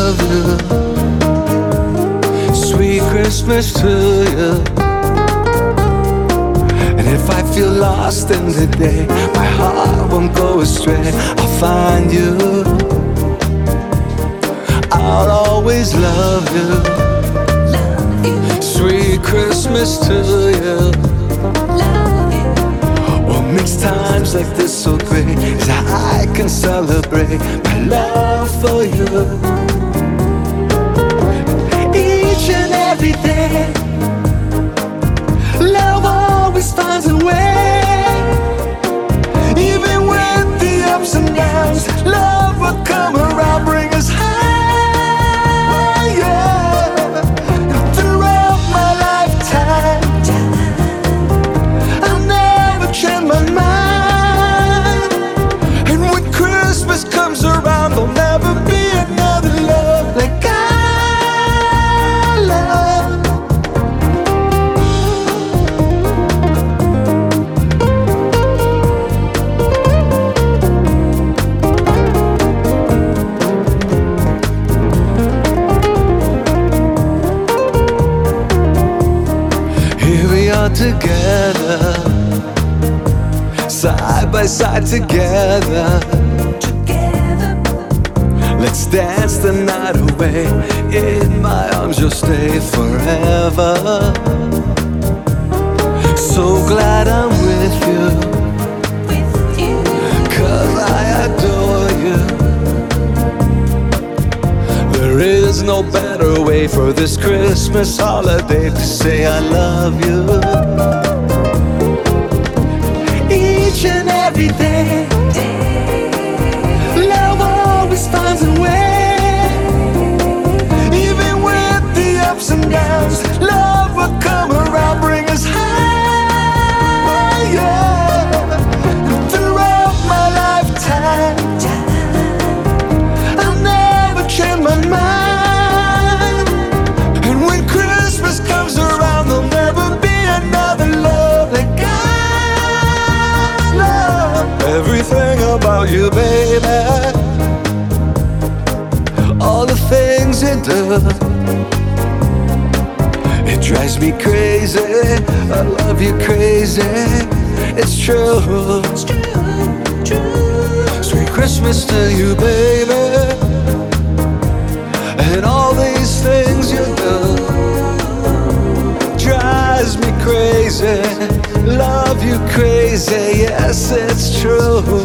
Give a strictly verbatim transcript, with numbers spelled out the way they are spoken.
love you. Sweet Christmas to you. And if I feel lost in the day, my heart won't go astray. I'll find you. I'll always love you. Sweet Christmas to you. What makes times like this so great is how I can celebrate my love for you. Each and every day, love always finds a way. Even with the ups and downs, love will come around, bring us higher. Throughout my lifetime, I'll never change my mind. And when Christmas comes around, there'll never be another love like I love. Here we are together, side by side together. Let's dance the night away. In my arms you'll stay forever. So glad I'm with you, 'cause I adore you. There is no better way for this Christmas holiday to say I love you. Each and every day, love always finds a way. Even with the ups and downs, love will come around, bring us higher. Throughout my lifetime, I'll never change my mind. And when Christmas comes around, there'll never be another love like I love. Everything about you, baby, all the things you do, it drives me crazy. I love you crazy. It's true. It's true, true. Sweet Christmas to you, baby. And all these things you do drives me crazy. Love you crazy. Yes, it's true.